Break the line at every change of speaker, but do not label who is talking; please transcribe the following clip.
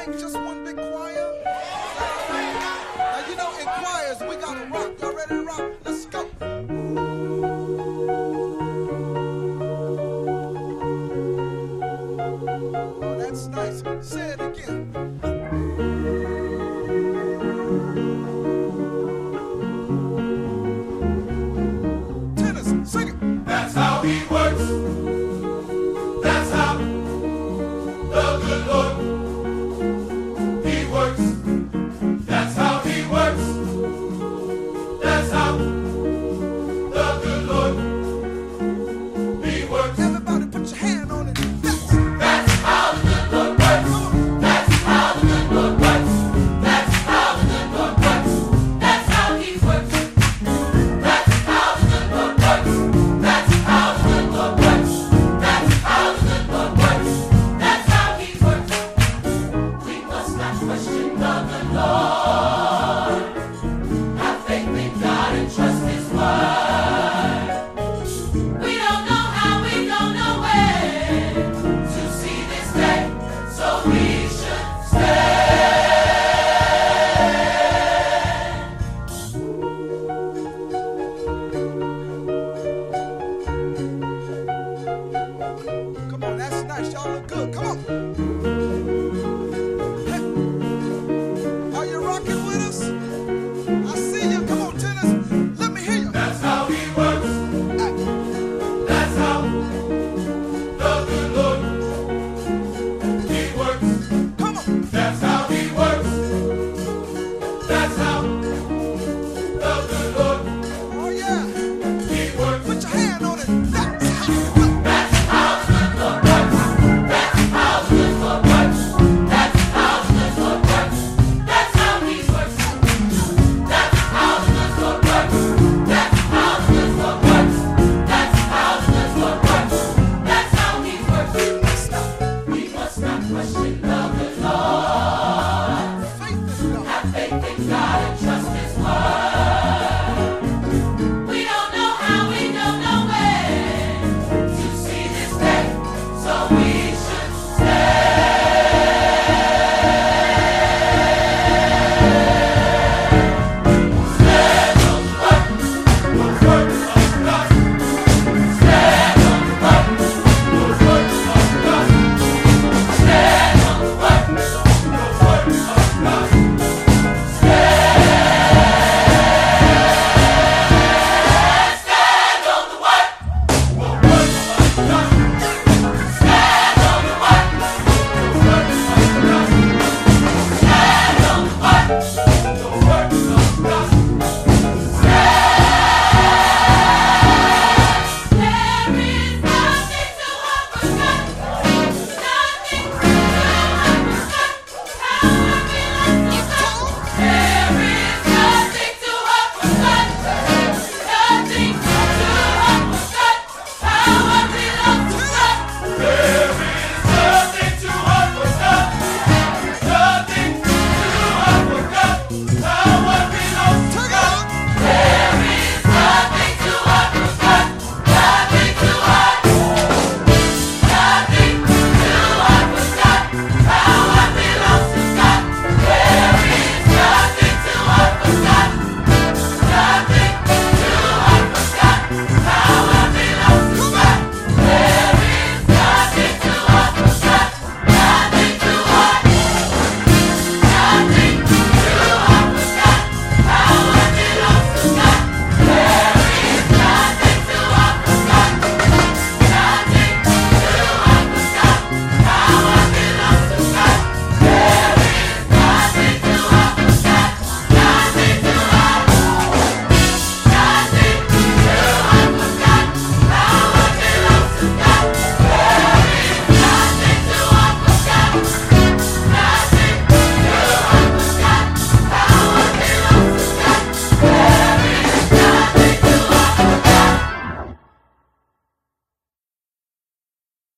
ain't just one big choir. Now you know in choirs we gotta rock. Y'all ready to rock? Let's go. Oh, that's nice. Say it again. Tennis, sing it.
That's how he works. That's how the good Lord, he works. That's how he works. That's how the good Lord, he works.
Everybody put your hand on it.
That's how the good Lord works. That's how the good Lord works. That's how the good Lord works. That's how he works. That's how the good Lord works. That's how the good Lord works. That's how the good Lord works. That's how he works. We must not question the good Lord. Have faith in God and trust His word. We don't know how, we don't know when to see this day, so we should stand.
Come on, that's nice. Y'all look good. Come on.